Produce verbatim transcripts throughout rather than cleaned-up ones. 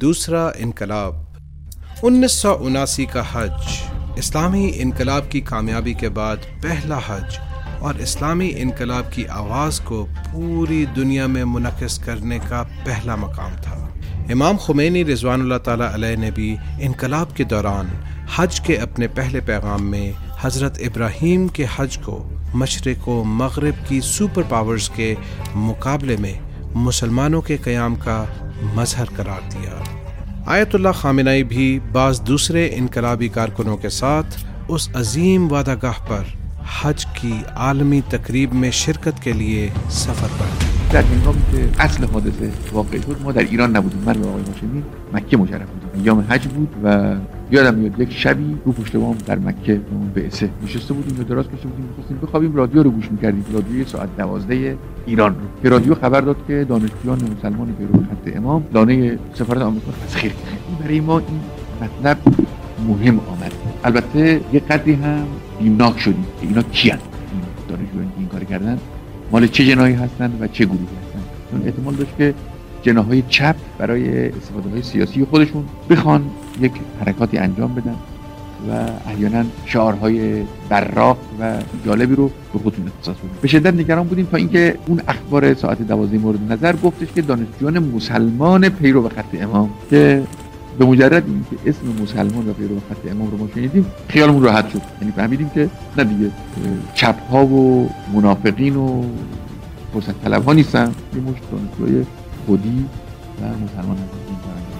دوسرا انقلاب۔ انیس سو اناسی کا حج اسلامی انقلاب کی کامیابی کے بعد پہلا حج اور اسلامی انقلاب کی آواز کو پوری دنیا میں منعکس کرنے کا پہلا مقام تھا۔ امام خمینی رضوان اللہ تعالیٰ علیہ نے بھی انقلاب کے دوران حج کے اپنے پہلے پیغام میں حضرت ابراہیم کے حج کو مشرق و مغرب کی سپر پاورز کے مقابلے میں مسلمانوں کے قیام کا مظہر قرار دیا۔ آیت اللہ خامنہئی بھی بعض دوسرے انقلابی کارکنوں کے ساتھ اس عظیم وعدہ گاہ پر حج کی عالمی تقریب میں شرکت کے لیے سفر پر گئے۔ در هنگامی که اصل حادثه واقع شد ما در ایران نبودیم، من و آقای هاشمی مکه مشرف بودیم، ایام حج بود و یادم میاد یک شبی رو پشت بام در مکه اون بعثه نشسته بودیم و دراز کشیده بودیم، می‌خواستیم بخوابیم، رادیو رو گوش می‌کردیم، رادیوی ساعت دوازده ایران رو که رادیو خبر داد که دانشجویان مسلمان پیرو خط امام لانه سفارت آمریکا تسخیر کردن. برای ما این مطلب مهم آمد. البته یه قدری هم بیمناک شدیم که اینا کیان این دانشجویان که این کار کردن، مال چه جناحی هستند و چه گروهی هستند، چون احتمال داشت که جناح‌های چپ برای استفاده‌های سیاسی خودشون بخوان یک حرکاتی انجام بدن و احیانا شعارهای براق و جالبی رو به خودشون اختصاص بدن. به شدت نگران بودیم تا اینکه اون اخبار ساعت دوازده مورد نظر گفتش که دانشجویان مسلمان پیرو خط امام که به مجرد اینکه اسم مسلمان و پیرو خط امام رو ما شنیدیم خیالمون راحت شد، یعنی فهمیدیم که نه دیگه چپ ها و منافقین و فرصت طلب ها نیستن، یه مشت دانشجوی خودی و مسلمان هستن.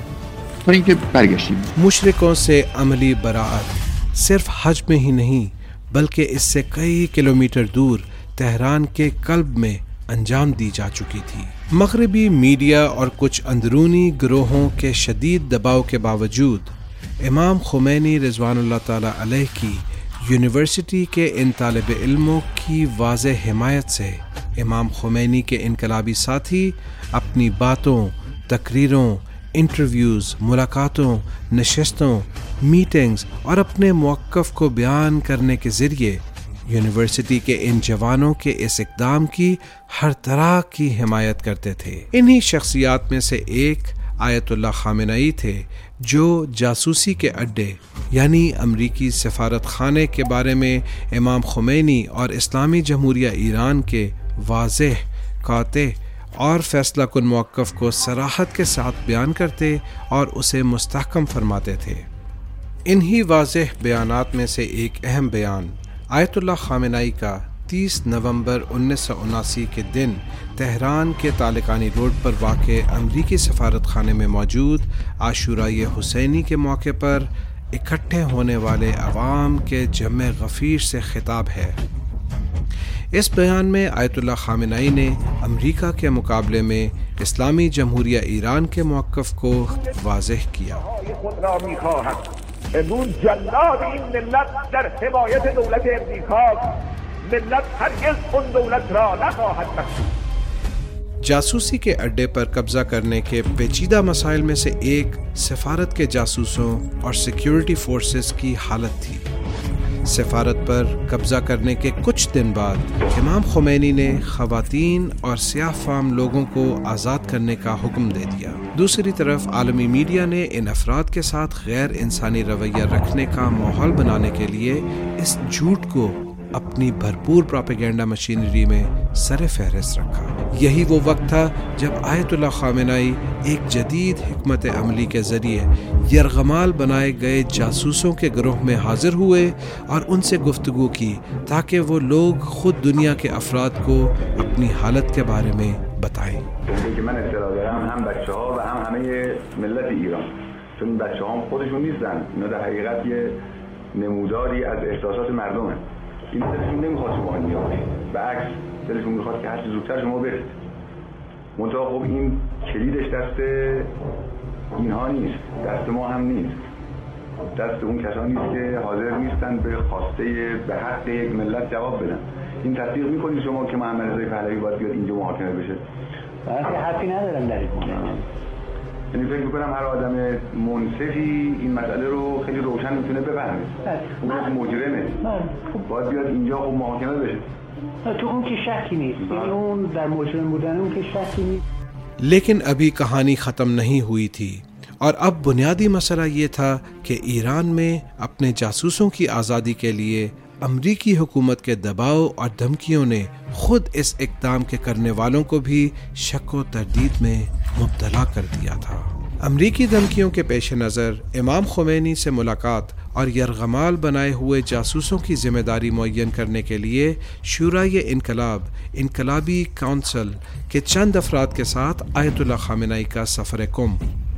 تا اینکه برگشتیم مشرکوں سے عملی براعت صرف حج میں ہی نہیں بلکہ اس سے کئی کلومیٹر دور تہران کے قلب میں انجام دی جا چکی تھی۔ مغربی میڈیا اور کچھ اندرونی گروہوں کے شدید دباؤ کے باوجود امام خمینی رضوان اللہ تعالیٰ علیہ کی یونیورسٹی کے ان طالب علموں کی واضح حمایت سے امام خمینی کے انقلابی ساتھی اپنی باتوں، تقریروں، انٹرویوز، ملاقاتوں، نشستوں، میٹنگز اور اپنے موقف کو بیان کرنے کے ذریعے یونیورسٹی کے ان جوانوں کے اس اقدام کی ہر طرح کی حمایت کرتے تھے۔ انہی شخصیات میں سے ایک آیت اللہ خامنہئی تھے جو جاسوسی کے اڈے یعنی امریکی سفارت خانے کے بارے میں امام خمینی اور اسلامی جمہوریہ ایران کے واضح، قاطع اور فیصلہ کن موقف کو صراحت کے ساتھ بیان کرتے اور اسے مستحکم فرماتے تھے۔ انہی واضح بیانات میں سے ایک اہم بیان آیت اللہ خامنہئی کا تیس نومبر انیس سو اناسی کے دن تہران کے طالقانی روڈ پر واقع امریکی سفارت خانے میں موجود عاشورۂ حسینی کے موقع پر اکٹھے ہونے والے عوام کے جمع غفیر سے خطاب ہے۔ اس بیان میں آیت اللہ خامنہئی نے امریکہ کے مقابلے میں اسلامی جمہوریہ ایران کے موقف کو واضح کیا۔ امروز جلاد این ملت در حمایت دولت امریکا، ملت هرگز اون دولت را نخواهد بخشید۔ جاسوسی کے اڈے پر قبضہ کرنے کے پیچیدہ مسائل میں سے ایک سفارت کے جاسوسوں اور سیکیورٹی فورسز کی حالت تھی۔ سفارت پر قبضہ کرنے کے کچھ دن بعد امام خمینی نے خواتین اور سیاہ فام لوگوں کو آزاد کرنے کا حکم دے دیا۔ دوسری طرف عالمی میڈیا نے ان افراد کے ساتھ غیر انسانی رویہ رکھنے کا ماحول بنانے کے لیے اس جھوٹ کو اپنی بھرپور پروپیگنڈا مشینری میں سر فہرست رکھا۔ یہی وہ وقت تھا جب آیت اللہ خامنہئی ایک جدید حکمت عملی کے ذریعے یرغمال بنائے گئے جاسوسوں کے گروہ میں حاضر ہوئے اور ان سے گفتگو کی تاکہ وہ لوگ خود دنیا کے افراد کو اپنی حالت کے بارے میں بتائیں۔ کہ میں اطلاع دارم هم بچه ها و هم همه ملت ایران، چون بچه ها خودشون نیستن، اینا در حقیقت یه نموداری از احساسات مردمه. این دلشون نمیخواد شما نیاد، برعکس دلشون میخواد که هرچی زودتر شما برید. منتها خب این کلیدش دست اینها نیست، دست ما هم نیست، دست اون کسانی نیست که حاضر نیستن به خواسته به حق یک ملت جواب بدن. این تصدیق میکنید شما که محمد رضا پهلوی باید بیاد اینجا محاکمه بشه؟ وقتی حرفی ندارم در این مورد. یعنی فکر میکنم هر آدم منصفی این مسئله رو خیلی روشن میتونه بفهمه. اون مجرمه، باید بیاد اینجا خب محاکمه بشه. تو اون که شکی نیست، یعنی اون در مجرم بودن اون که شکی نیست. لیکن ابھی کہانی ختم نہیں ہوئی تھی اور اب بنیادی مسئلہ یہ تھا کہ ایران میں اپنے جاسوسوں کی آزادی کے لیے امریکی حکومت کے دباؤ اور دھمکیوں نے خود اس اقدام کے کرنے والوں کو بھی شک و تردید میں مبتلا کر دیا تھا۔ امریکی دھمکیوں کے پیش نظر امام خمینی سے ملاقات اور یرغمال بنائے ہوئے جاسوسوں کی ذمہ داری معین کرنے کے لیے شورائے انقلاب انقلابی کونسل کے چند افراد کے ساتھ آیت اللہ خامنه‌ای کا سفر قم۔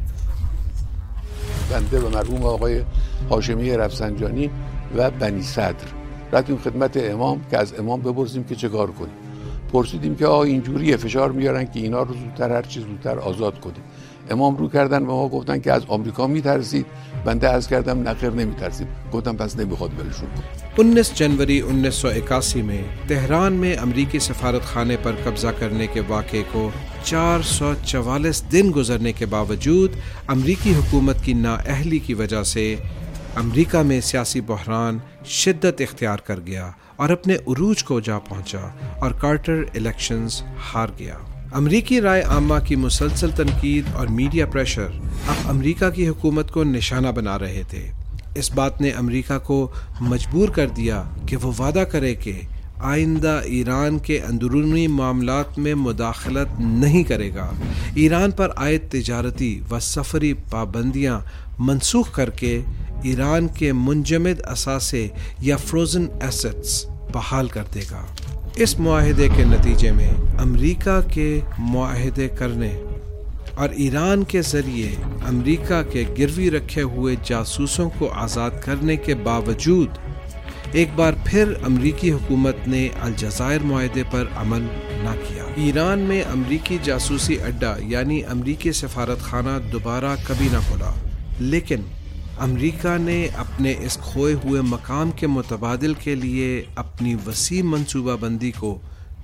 بنده و مرحوم آقای هاشمی رفسنجانی و بنی صدر رفتیم خدمت امام که از امام بپرسیم که چه کار کنیم. پرسیدیم که آقا اینجوریه، فشار میارن که اینا رو زودتر هر چیز زودتر آزاد کنیم. امام رو کردن و ما گفتن که از آمریکا میترسید. بنده عرض کردم نخیر نمیترسید. گفتم پس نمیخواد ولشون کنیم. انیس جنوری انیس سو اکاسی میں تہران میں امریکی سفارت خانے پر قبضہ کرنے کے واقعے کو چار سو چوالیس دن گزرنے کے باوجود امریکی حکومت کی نااہلی کی وجہ سے امریکہ میں سیاسی بحران شدت اختیار کر گیا اور اپنے عروج کو جا پہنچا اور کارٹر الیکشنز ہار گیا۔ امریکی رائے عامہ کی مسلسل تنقید اور میڈیا پریشر اب امریکہ کی حکومت کو نشانہ بنا رہے تھے۔ اس بات نے امریکہ کو مجبور کر دیا کہ وہ وعدہ کرے کہ آئندہ ایران کے اندرونی معاملات میں مداخلت نہیں کرے گا، ایران پر عائد تجارتی و سفری پابندیاں منسوخ کر کے ایران کے منجمد اثاثے یا فروزن ایسٹس بحال کر دے گا۔ اس معاہدے کے نتیجے میں امریکہ کے معاہدے کرنے اور ایران کے ذریعے امریکہ کے گروی رکھے ہوئے جاسوسوں کو آزاد کرنے کے باوجود ایک بار پھر امریکی حکومت نے الجزائر معاہدے پر عمل نہ کیا۔ ایران میں امریکی جاسوسی اڈہ یعنی امریکی سفارت خانہ دوبارہ کبھی نہ کھلا، لیکن امریکہ نے اپنے اس کھوئے ہوئے مقام کے متبادل کے لیے اپنی وسیع منصوبہ بندی کو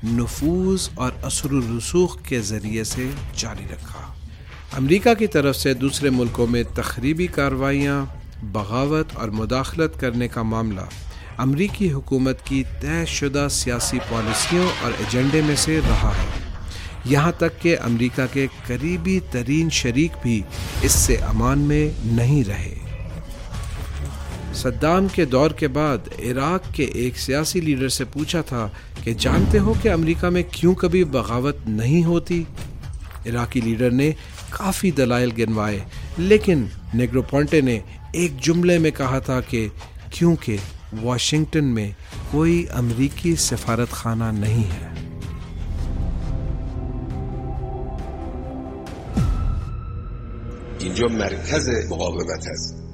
نفوذ اور اثر و رسوخ کے ذریعے سے جاری رکھا۔ امریکہ کی طرف سے دوسرے ملکوں میں تخریبی کارروائیاں، بغاوت اور مداخلت کرنے کا معاملہ امریکی حکومت کی طے شدہ سیاسی پالیسیوں اور ایجنڈے میں سے رہا ہے، یہاں تک کہ امریکہ کے قریبی ترین شریک بھی اس سے امان میں نہیں رہے۔ صدام کے دور کے بعد عراق کے ایک سیاسی لیڈر سے پوچھا تھا کہ جانتے ہو کہ امریکہ میں کیوں کبھی بغاوت نہیں ہوتی؟ عراقی لیڈر نے کافی دلائل گنوائے، لیکن نیگرو پونٹے نے ایک جملے میں کہا تھا کہ کیونکہ واشنگٹن میں کوئی امریکی سفارت خانہ نہیں ہے۔ اینجا مرکز مقاومت است.